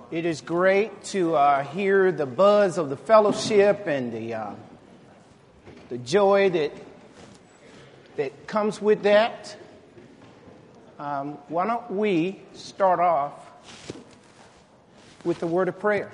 It is great to hear the buzz of the fellowship and the joy that comes with that. Why don't we start off with the word of prayer?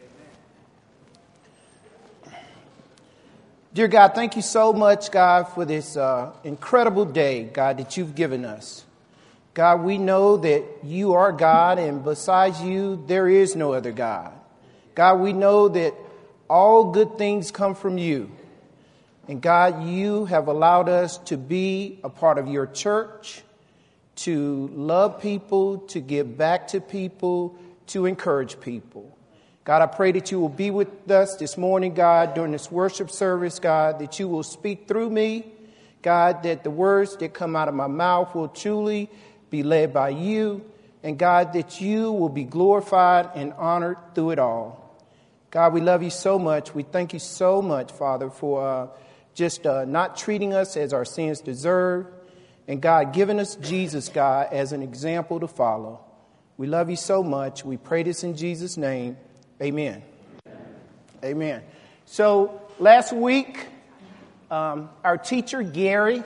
Dear God, thank you so much, God, for this incredible day, God, that you've given us. God, we know that you are God, and besides you, there is no other God. God, we know that all good things come from you. And God, you have allowed us to be a part of your church, to love people, to give back to people, to encourage people. God, I pray that you will be with us this morning, God, during this worship service, God, that you will speak through me, God, that the words that come out of my mouth will truly be led by you, and God, that you will be glorified and honored through it all. God, we love you so much. We thank you so much, Father, for just not treating us as our sins deserve, and God, giving us Jesus, God, as an example to follow. We love you so much. We pray this in Jesus' name. Amen. Amen. So last week, our teacher, Gary,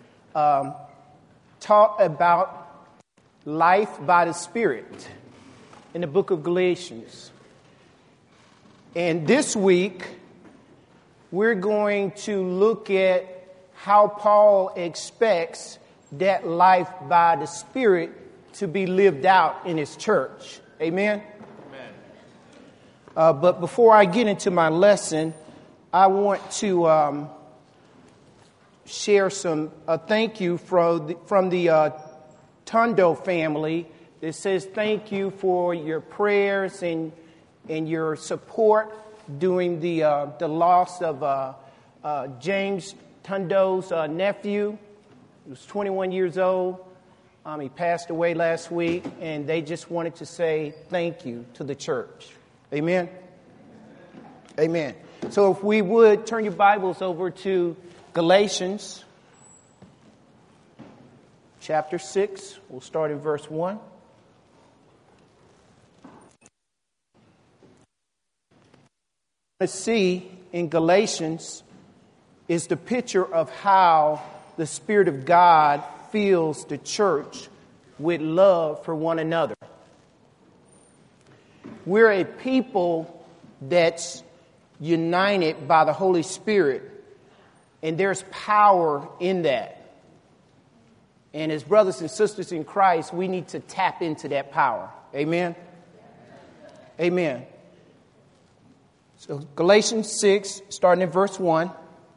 taught about life by the Spirit in the book of Galatians. And this week, we're going to look at how Paul expects that life by the Spirit to be lived out in his church. Amen? Amen. But before I get into my lesson, I want to share a thank you from the Tondo family that says thank you for your prayers and your support during the loss of James Tondo's nephew. He was 21 years old. He passed away last week, and they just wanted to say thank you to the church. Amen? Amen. So if we would, turn your Bibles over to Galatians chapter 6, we'll start in verse 1. Let's see in Galatians is the picture of how the Spirit of God fills the church with love for one another. We're a people that's united by the Holy Spirit, and there's power in that. And as brothers and sisters in Christ, we need to tap into that power. Amen? Amen. So Galatians 6, starting in verse 1,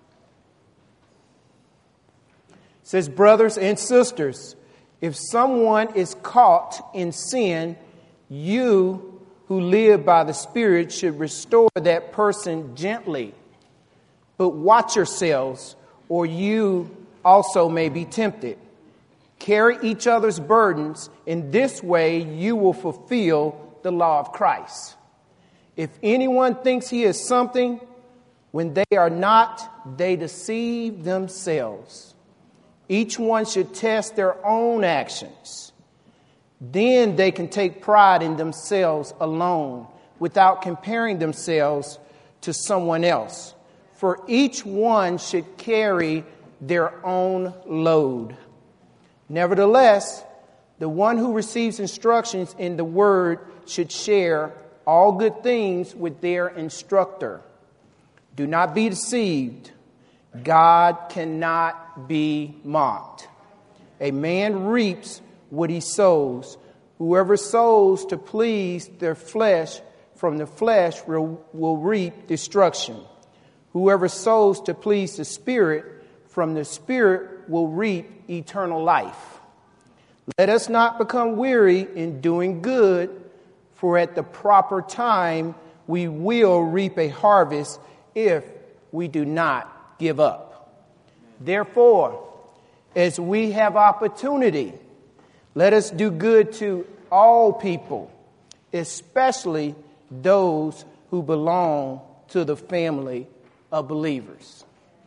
says, brothers and sisters, if someone is caught in sin, you who live by the Spirit should restore that person gently. But watch yourselves, or you also may be tempted. Carry each other's burdens. In this way, you will fulfill the law of Christ. If anyone thinks he is something, when they are not, they deceive themselves. Each one should test their own actions. Then they can take pride in themselves alone, without comparing themselves to someone else. For each one should carry their own load. Nevertheless, the one who receives instructions in the word should share all good things with their instructor. Do not be deceived. God cannot be mocked. A man reaps what he sows. Whoever sows to please their flesh, from the flesh will reap destruction. Whoever sows to please the Spirit, from the Spirit will reap eternal life. Let us not become weary in doing good, for at the proper time we will reap a harvest if we do not give up. Therefore, as we have opportunity, let us do good to all people, especially those who belong to the family of believers.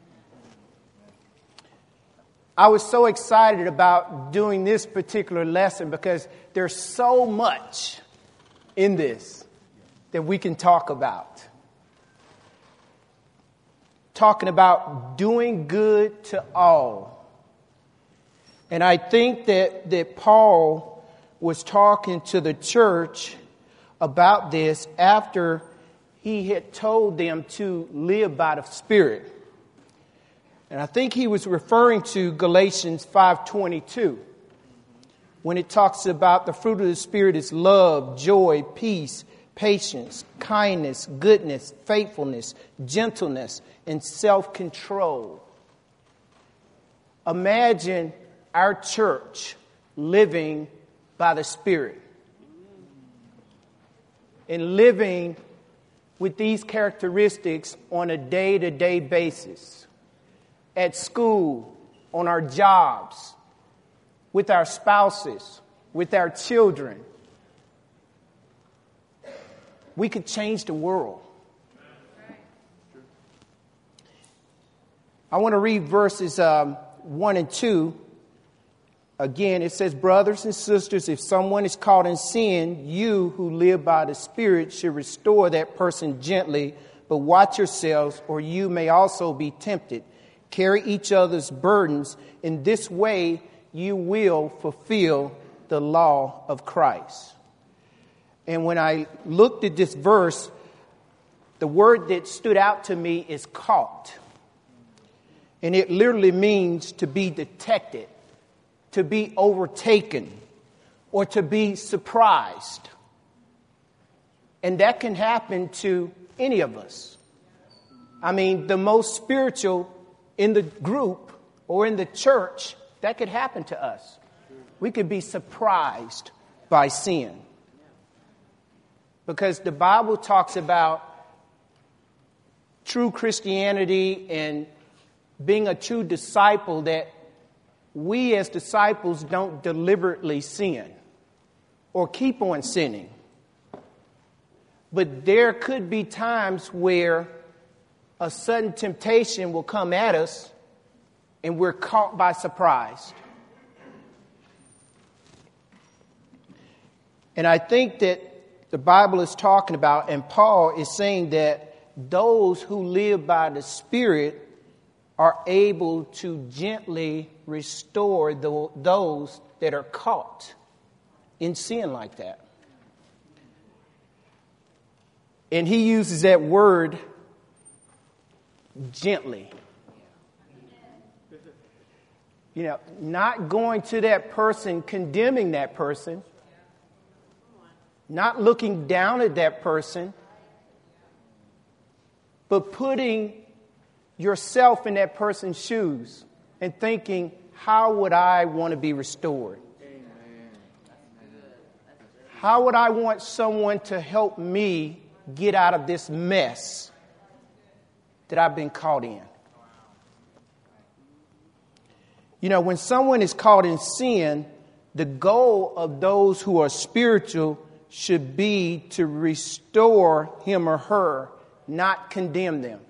I was so excited about doing this particular lesson because there's so much in this. that we can talk about. Talking about doing good to all. And I think that Paul was talking to the church about this after he had told them to live by the Spirit. And I think he was referring to Galatians 5:22, when it talks about the fruit of the Spirit is love, joy, peace, patience, kindness, goodness, faithfulness, gentleness, and self-control. Imagine our church living by the Spirit and living with these characteristics on a day-to-day basis, at school, on our jobs, with our spouses, with our children. We could change the world. I want to read verses 1 and 2. Again, it says, brothers and sisters, if someone is caught in sin, you who live by the Spirit should restore that person gently, but watch yourselves, or you may also be tempted. Carry each other's burdens. In this way, you will fulfill the law of Christ. And when I looked at this verse, the word that stood out to me is caught. And it literally means to be detected, to be overtaken, or to be surprised. And that can happen to any of us. I mean, the most spiritual in the group or in the church, that could happen to us. We could be surprised by sin. Because the Bible talks about true Christianity and being a true disciple, that we as disciples don't deliberately sin or keep on sinning. But there could be times where a sudden temptation will come at us and we're caught by surprise. And I think that the Bible is talking about, and Paul is saying that those who live by the Spirit are able to gently restore those that are caught in sin like that. And he uses that word gently. You know, not going to that person, condemning that person, not looking down at that person, but putting yourself in that person's shoes and thinking, how would I want to be restored? How would I want someone to help me get out of this mess that I've been caught in? You know, when someone is caught in sin, the goal of those who are spiritual should be to restore him or her, not condemn them.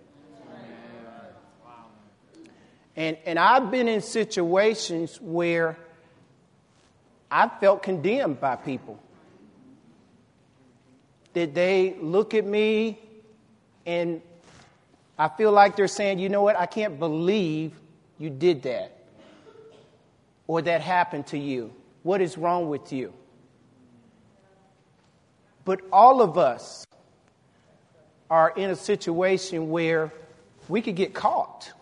And I've been in situations where I felt condemned by people. That they look at me and I feel like they're saying, you know what, I can't believe you did that. Or that happened to you. What is wrong with you? But all of us are in a situation where we could get caught.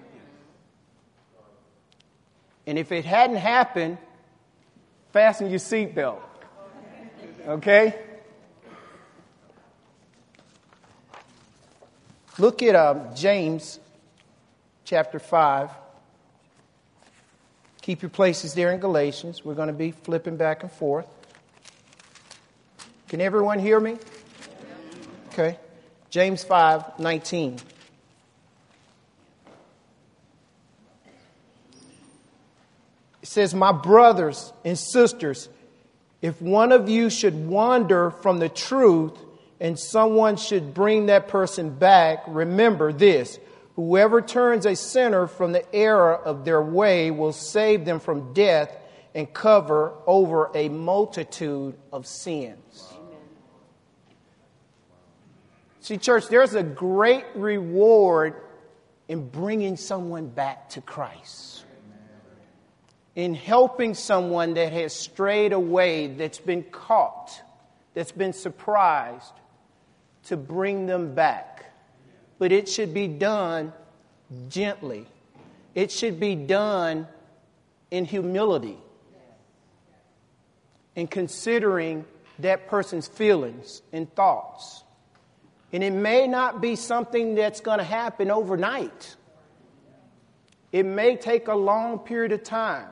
And if it hadn't happened, fasten your seatbelt. Okay? Look at James chapter 5. Keep your places there in Galatians. We're going to be flipping back and forth. Can everyone hear me? Okay. James 5:19. It says, my brothers and sisters, if one of you should wander from the truth and someone should bring that person back, remember this. Whoever turns a sinner from the error of their way will save them from death and cover over a multitude of sins. See, church, there's a great reward in bringing someone back to Christ. In helping someone that has strayed away, that's been caught, that's been surprised, to bring them back. But it should be done gently. It should be done in humility, in considering that person's feelings and thoughts. And it may not be something that's going to happen overnight. It may take a long period of time.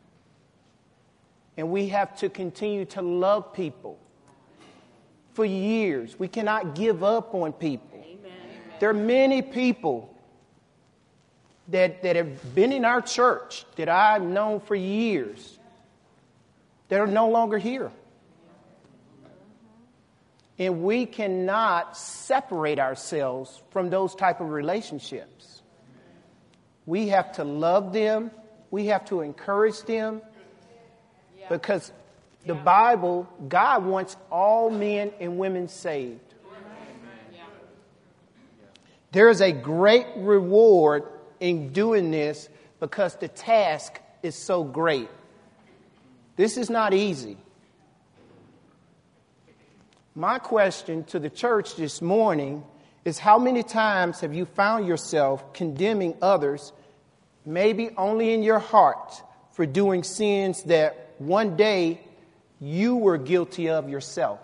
And we have to continue to love people for years. We cannot give up on people. Amen. There are many people that have been in our church that I've known for years that are no longer here. And we cannot separate ourselves from those type of relationships. We have to love them. We have to encourage them. Because the Bible, God wants all men and women saved. There is a great reward in doing this because the task is so great. This is not easy. My question to the church this morning is, how many times have you found yourself condemning others, maybe only in your heart, for doing sins that one day you were guilty of yourself?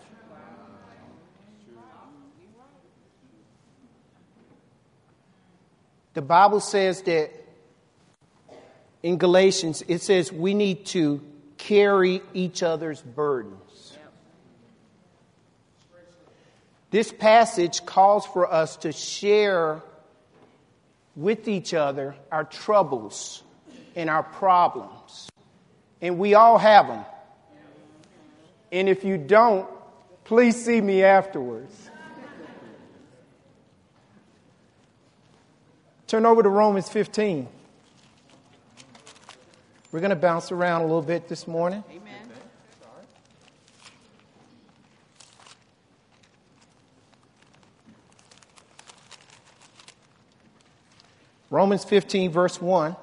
The Bible says that in Galatians, it says we need to carry each other's burdens. This passage calls for us to share with each other our troubles and our problems. And we all have them. And if you don't, please see me afterwards. Turn over to Romans 15. We're going to bounce around a little bit this morning. Amen. Romans 15, verse 1.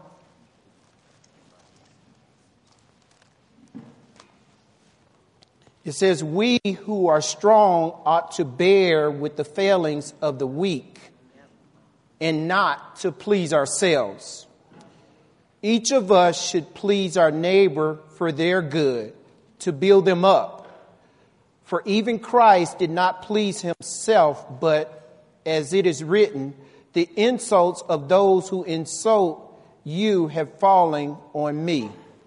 It says, we who are strong ought to bear with the failings of the weak and not to please ourselves. Each of us should please our neighbor for their good, to build them up. For even Christ did not please himself, but as it is written, the insults of those who insult you have fallen on me.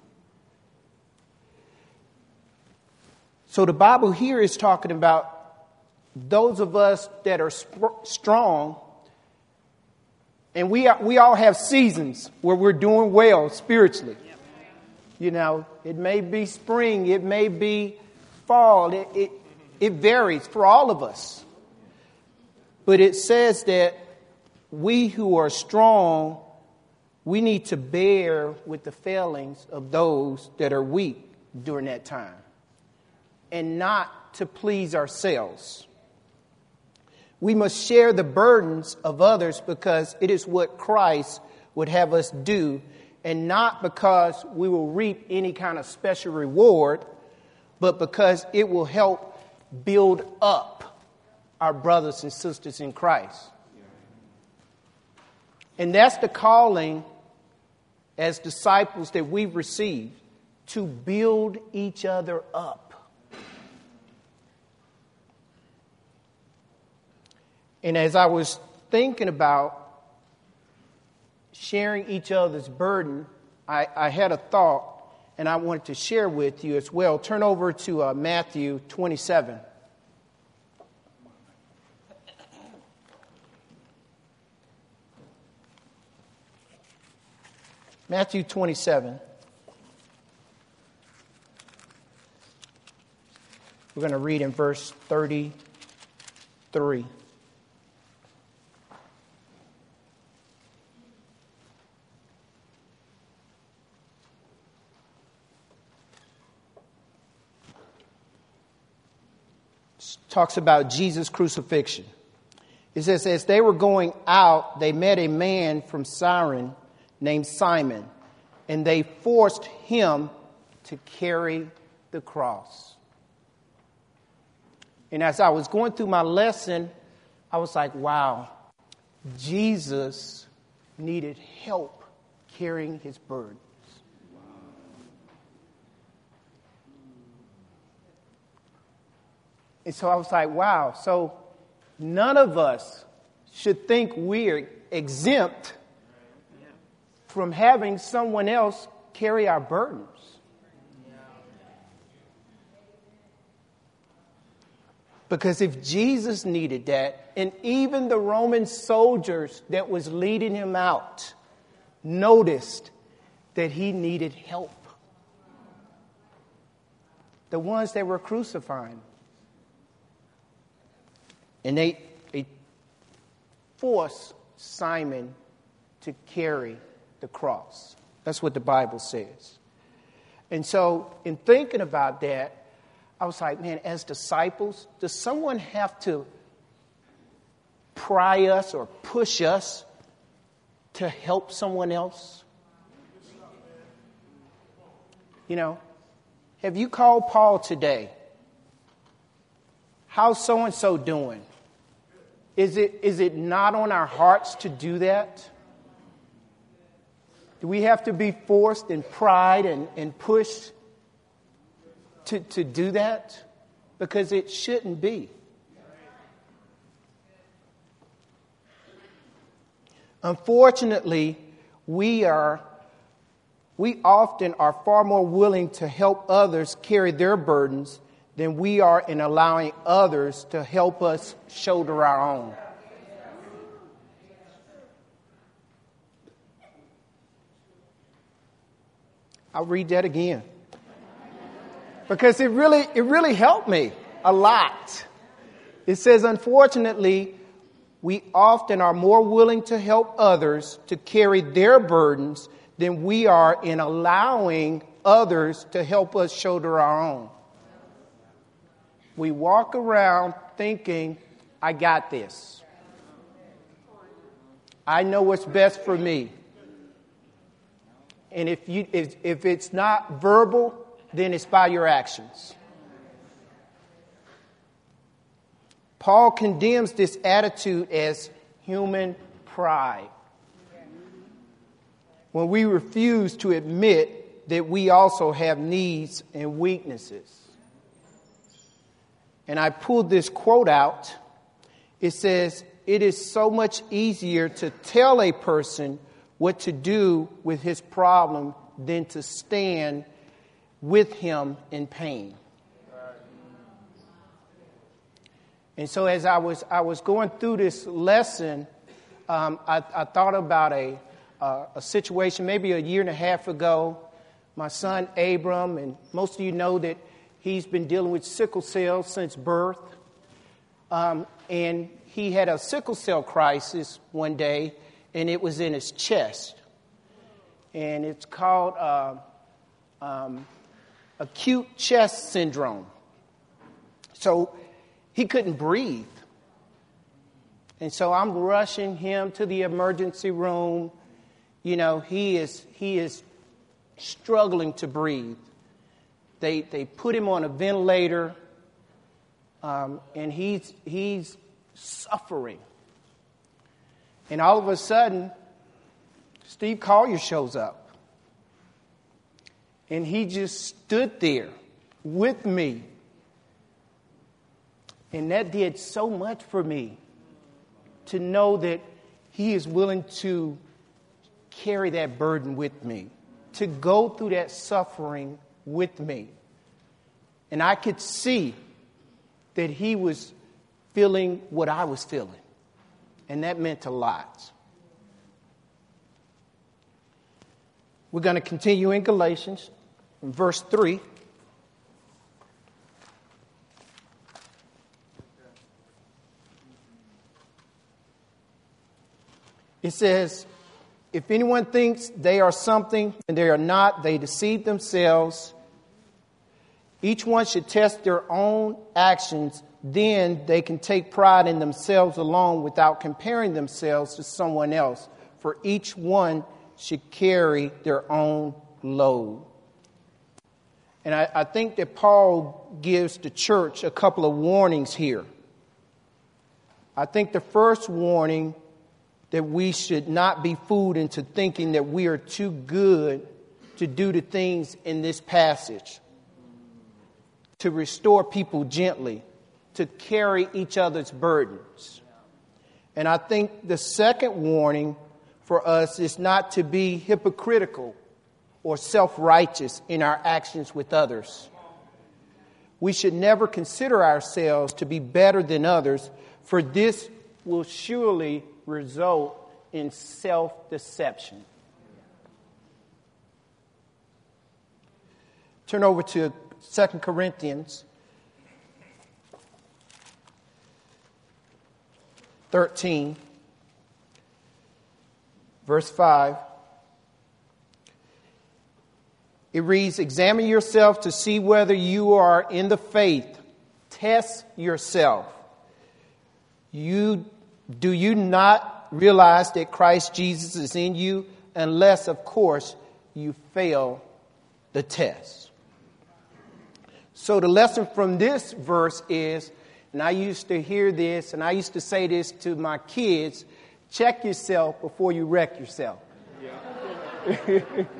So the Bible here is talking about those of us that are strong. And we all have seasons where we're doing well spiritually. You know, it may be spring, it may be fall. It varies for all of us. But it says that we who are strong, we need to bear with the failings of those that are weak during that time, and not to please ourselves. We must share the burdens of others because it is what Christ would have us do, and not because we will reap any kind of special reward, but because it will help build up our brothers and sisters in Christ. And that's the calling as disciples that we've received, to build each other up. And as I was thinking about sharing each other's burden, I had a thought, and I wanted to share with you as well. Turn over to Matthew 27. Matthew 27. We're going to read in verse 33. Talks about Jesus' crucifixion. It says, as they were going out, they met a man from Cyrene named Simon, and they forced him to carry the cross. And as I was going through my lesson, I was like, wow, Jesus needed help carrying his burdens. And so I was like, wow, so none of us should think we're exempt from having someone else carry our burdens. Because if Jesus needed that, and even the Roman soldiers that was leading him out noticed that he needed help. The ones that were crucifying. And they forced Simon to carry the cross. That's what the Bible says. And so in thinking about that, I was like, man, as disciples, does someone have to pry us or push us to help someone else? You know, have you called Paul today? How's so-and-so doing? Is it not on our hearts to do that? Do we have to be forced and pried and pushed to do that? Because it shouldn't be. Unfortunately, we often are far more willing to help others carry their burdens than we are in allowing others to help us shoulder our own. I'll read that again. Because it really helped me a lot. It says, unfortunately, we often are more willing to help others to carry their burdens than we are in allowing others to help us shoulder our own. We walk around thinking, I got this. I know what's best for me. And if it's not verbal, then it's by your actions. Paul condemns this attitude as human pride. When we refuse to admit that we also have needs and weaknesses. And I pulled this quote out. It says, it is so much easier to tell a person what to do with his problem than to stand with him in pain. And so as I was going through this lesson, I thought about a situation maybe a year and a half ago. My son Abram, and most of you know that he's been dealing with sickle cell since birth. And he had a sickle cell crisis one day, and it was in his chest. And it's called acute chest syndrome. So he couldn't breathe. And so I'm rushing him to the emergency room. You know, he is struggling to breathe. They put him on a ventilator, and he's suffering. And all of a sudden, Steve Collier shows up. And he just stood there with me. And that did so much for me to know that he is willing to carry that burden with me, to go through that suffering with me. And I could see that he was feeling what I was feeling. And that meant a lot. We're going to continue in Galatians, in verse 3. It says, if anyone thinks they are something and they are not, they deceive themselves. Each one should test their own actions, then they can take pride in themselves alone without comparing themselves to someone else. For each one should carry their own load. And I think that Paul gives the church a couple of warnings here. I think the first warning, that we should not be fooled into thinking that we are too good to do the things in this passage. To restore people gently, to carry each other's burdens. And I think the second warning for us is not to be hypocritical or self-righteous in our actions with others. We should never consider ourselves to be better than others, for this will surely result in self-deception. Turn over to 2 Corinthians 13, verse 5. It reads, "Examine yourself to see whether you are in the faith. Test yourself. Do you not realize that Christ Jesus is in you, unless, of course, you fail the test?" So the lesson from this verse is, and I used to hear this, and I used to say this to my kids, check yourself before you wreck yourself. Yeah.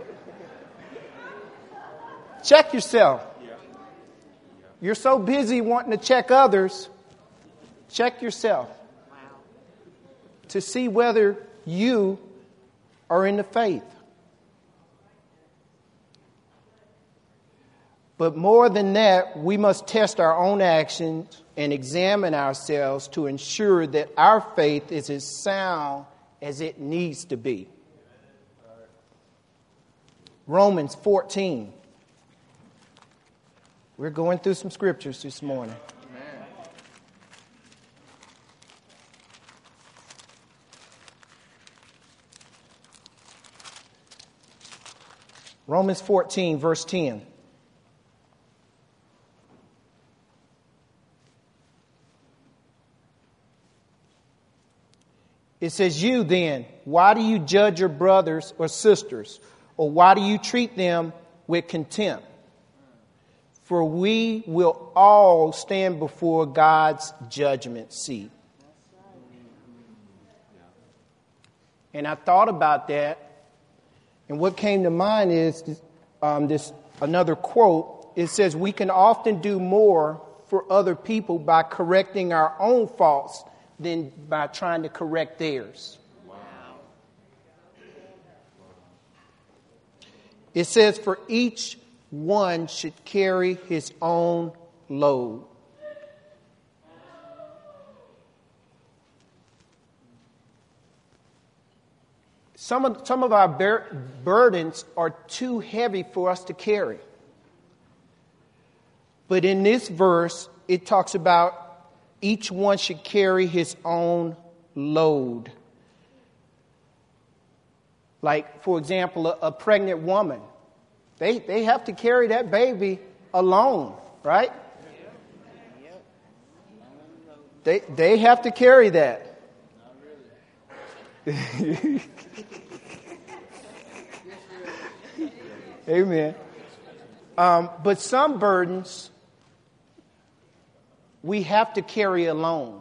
Check yourself. You're so busy wanting to check others, check yourself to see whether you are in the faith. But more than that, we must test our own actions and examine ourselves to ensure that our faith is as sound as it needs to be. Romans 14. We're going through some scriptures this morning. Amen. Romans 14, verse 10. It says, "You then, why do you judge your brothers or sisters? Or why do you treat them with contempt? For we will all stand before God's judgment seat." And I thought about that, and what came to mind is this another quote. It says, "We can often do more for other people by correcting our own faults than by trying to correct theirs." Wow. It says, "For each one should carry his own load." Some of our burdens are too heavy for us to carry. But in this verse, it talks about each one should carry his own load. Like, for example, a pregnant woman. They have to carry that baby alone, right? They have to carry that. Amen. But some burdens we have to carry alone.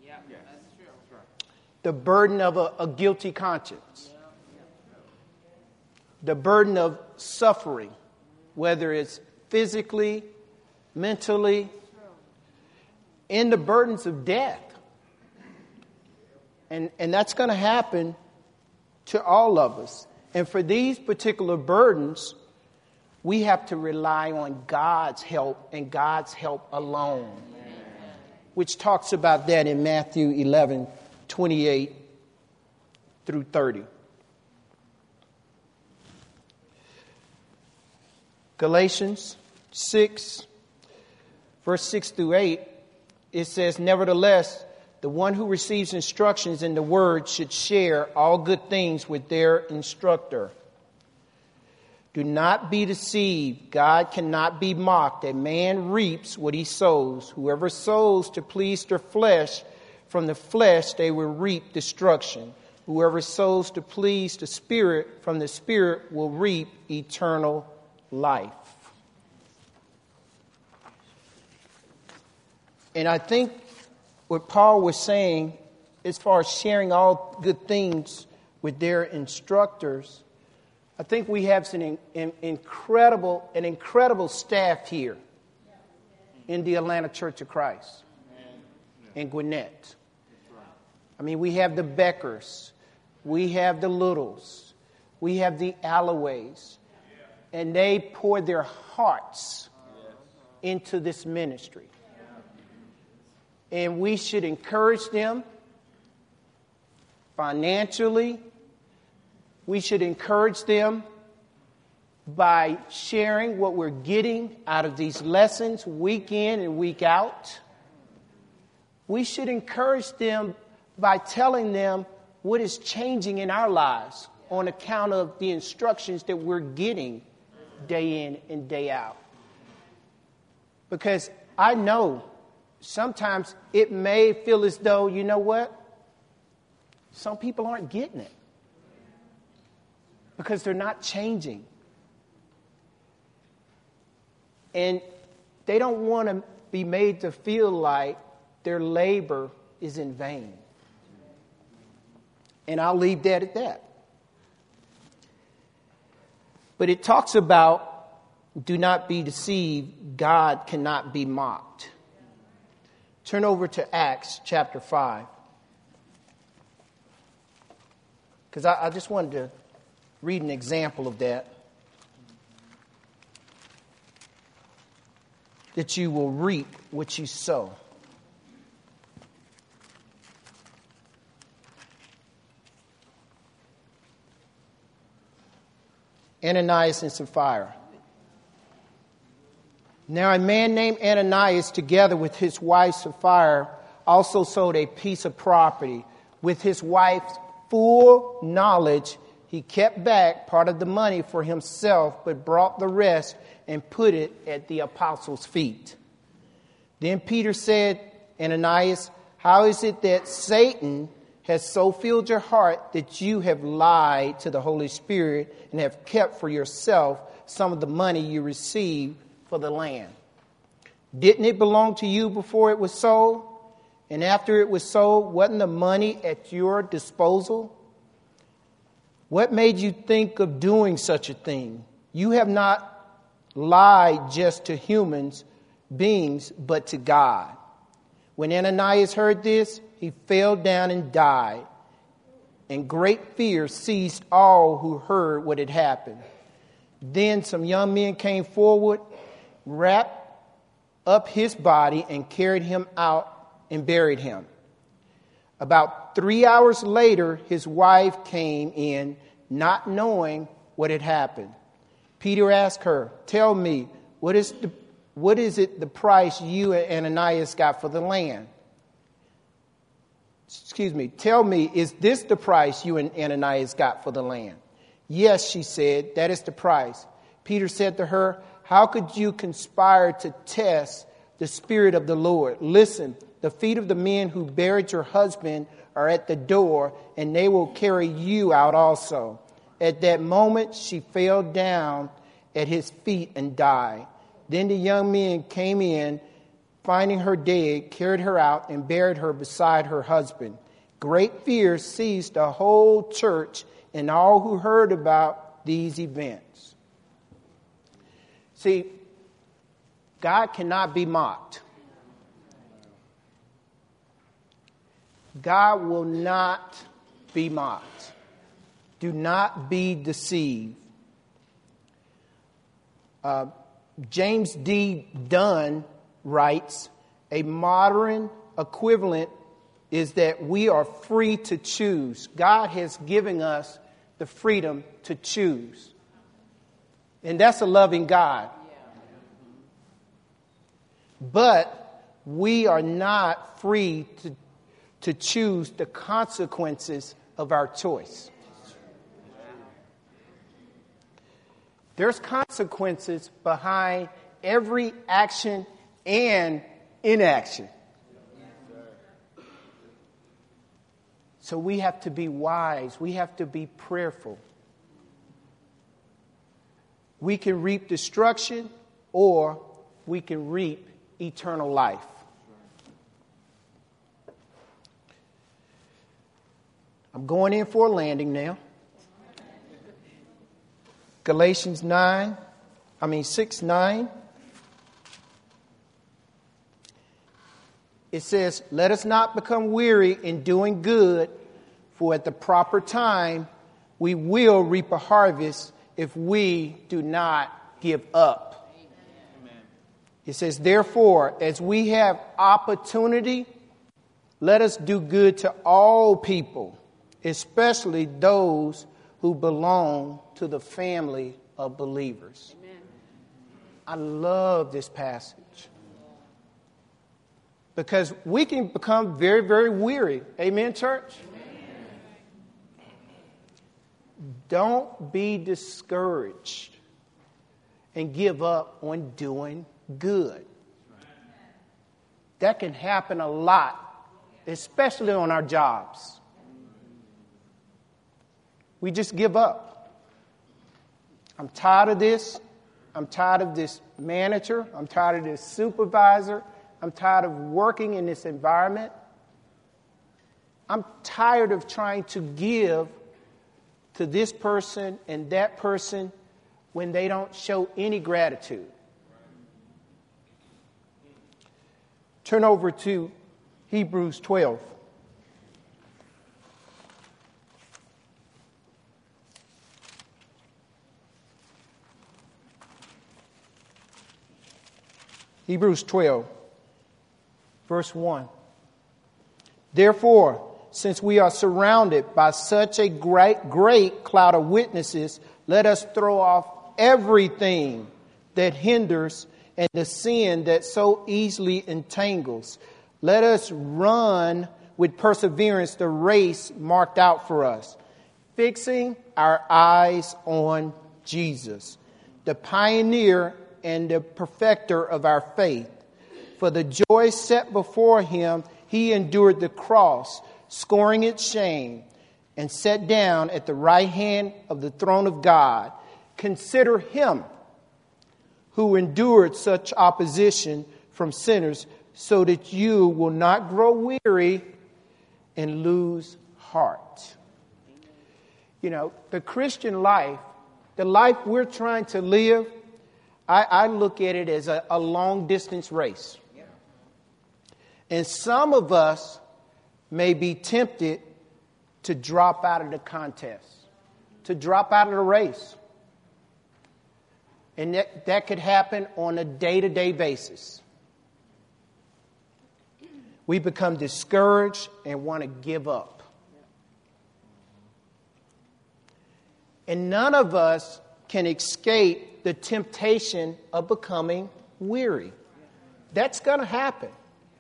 The burden of a guilty conscience. The burden of suffering, whether it's physically, mentally, and the burdens of death. And that's going to happen to all of us. And for these particular burdens, we have to rely on God's help and God's help alone. Which talks about that in Matthew 11:28 through 30. Galatians 6, verse 6 through 8, it says, "Nevertheless, the one who receives instructions in the word should share all good things with their instructor. Do not be deceived. God cannot be mocked. A man reaps what he sows. Whoever sows to please their flesh, from the flesh they will reap destruction. Whoever sows to please the Spirit, from the Spirit will reap eternal life. And I think what Paul was saying, as far as sharing all good things with their instructors, I think we have an incredible staff here in the Atlanta Church of Christ in Gwinnett. I mean, we have the Beckers, we have the Littles, we have the Alloways, and they pour their hearts into this ministry. And we should encourage them financially. We should encourage them by sharing what we're getting out of these lessons week in and week out. We should encourage them by telling them what is changing in our lives on account of the instructions that we're getting day in and day out. Because I know sometimes it may feel as though, you know what? Some people aren't getting it because they're not changing. And they don't want to be made to feel like their labor is in vain. And I'll leave that at that. But it talks about, do not be deceived, God cannot be mocked. Turn over to Acts chapter 5. Because I just wanted to read an example of that. That you will reap what you sow. Ananias and Sapphira. Now a man named Ananias, together with his wife Sapphira, also sold a piece of property. With his wife's full knowledge, he kept back part of the money for himself, but brought the rest and put it at the apostles' feet. Then Peter said, Ananias, how is it that Satan has so filled your heart that you have lied to the Holy Spirit and have kept for yourself some of the money you received for the land? Didn't it belong to you before it was sold? And after it was sold, wasn't the money at your disposal? What made you think of doing such a thing? You have not lied just to human beings, but to God. When Ananias heard this, he fell down and died. And great fear seized all who heard what had happened. Then some young men came forward, wrapped up his body, and carried him out and buried him. About 3 hours later, his wife came in, not knowing what had happened. Peter asked her, tell me, what is it the price you and Ananias got for the land? Tell me, is this the price you and Ananias got for the land? Yes, she said, that is the price. Peter said to her, how could you conspire to test the Spirit of the Lord? Listen, the feet of the men who buried your husband are at the door, and they will carry you out also. At that moment, she fell down at his feet and died. Then the young men came in, finding her dead, carried her out and buried her beside her husband. Great fear seized the whole church and all who heard about these events. See, God cannot be mocked. God will not be mocked. Do not be deceived. James D. Dunn writes, a modern equivalent is that we are free to choose. God has given us the freedom to choose. And that's a loving God. But we are not free to choose the consequences of our choice. There's consequences behind every action and inaction. So we have to be wise. We have to be prayerful. We can reap destruction or we can reap eternal life. I'm going in for a landing now. Galatians 6:9. It says, "Let us not become weary in doing good, for at the proper time we will reap a harvest if we do not give up." Amen. It says, "Therefore, as we have opportunity, let us do good to all people, especially those who belong to the family of believers." Amen. I love this passage because we can become very, very weary. Amen, church? Amen. Don't be discouraged and give up on doing good. That can happen a lot, especially on our jobs. We just give up. I'm tired of this. I'm tired of this manager. I'm tired of this supervisor. I'm tired of working in this environment. I'm tired of trying to give to this person and that person when they don't show any gratitude. Turn over to Hebrews 12. Hebrews 12, verse 1. "Therefore, since we are surrounded by such a great cloud of witnesses, let us throw off everything that hinders and the sin that so easily entangles. Let us run with perseverance the race marked out for us, fixing our eyes on Jesus, the pioneer and the perfecter of our faith. For the joy set before him, he endured the cross, scorning its shame, and sat down at the right hand of the throne of God. Consider him who endured such opposition from sinners, so that you will not grow weary and lose heart." You know, the Christian life, the life we're trying to live, I look at it as a long-distance race. And some of us may be tempted to drop out of the contest, to drop out of the race. And that could happen on a day-to-day basis. We become discouraged and want to give up. And none of us can escape the temptation of becoming weary. That's going to happen.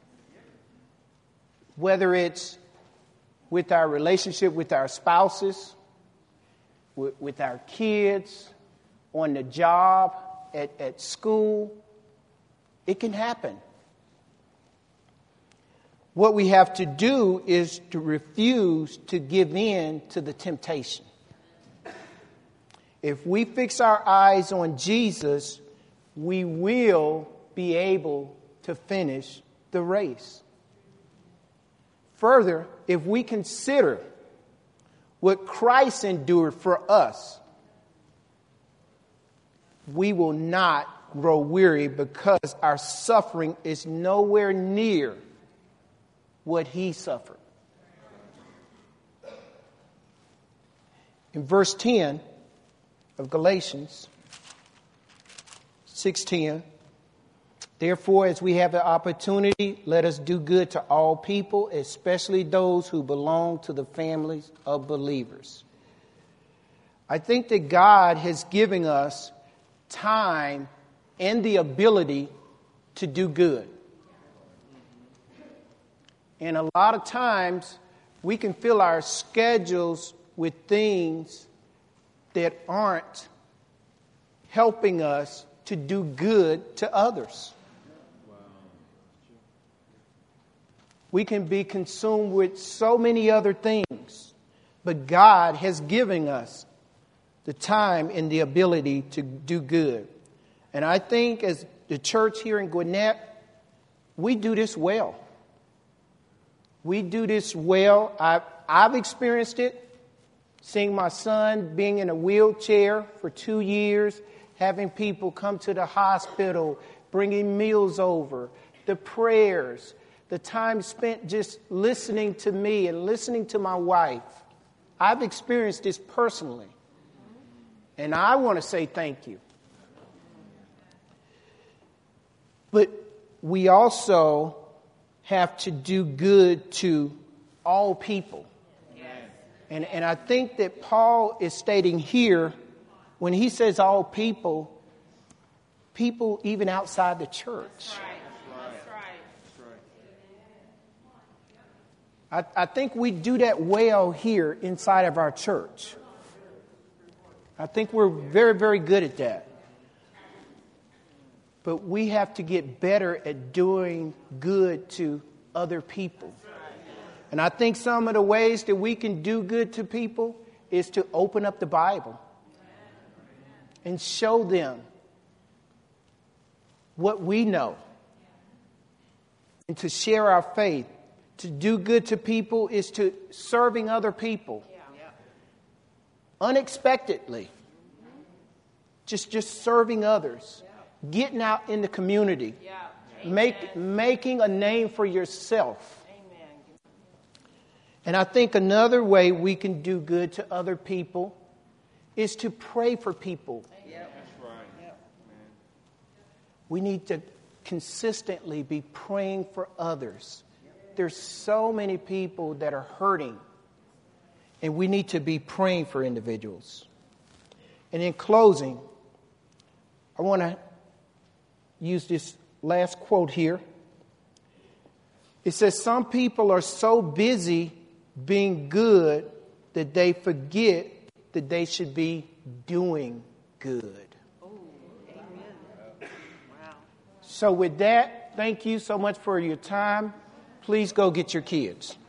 Whether it's with our relationship with our spouses, with our kids, on the job, at school, it can happen. What we have to do is to refuse to give in to the temptation. If we fix our eyes on Jesus, we will be able to finish the race. Further, if we consider what Christ endured for us, we will not grow weary because our suffering is nowhere near what he suffered. In verse 10 of Galatians 6:10, "Therefore, as we have the opportunity, let us do good to all people, especially those who belong to the families of believers." I think that God has given us time and the ability to do good. And a lot of times, we can fill our schedules with things that aren't helping us to do good to others. We can be consumed with so many other things, but God has given us the time and the ability to do good. And I think as the church here in Gwinnett, we do this well. We do this well. I've experienced it, seeing my son being in a wheelchair for 2 years, having people come to the hospital, bringing meals over, the prayers, the time spent just listening to me and listening to my wife. I've experienced this personally. And I want to say thank you. But we also have to do good to all people. And I think that Paul is stating here, when he says all people, people even outside the church. I think we do that well here inside of our church. I think we're very, very good at that. But we have to get better at doing good to other people. And I think some of the ways that we can do good to people is to open up the Bible and show them what we know and to share our faith. To do good to people is to serving other people unexpectedly. Just serving others, getting out in the community, making a name for yourself. And I think another way we can do good to other people is to pray for people. We need to consistently be praying for others. There's so many people that are hurting, and we need to be praying for individuals. And in closing, I want to use this last quote here. It says, some people are so busy being good that they forget that they should be doing good. So with that, thank you so much for your time. Please go get your kids.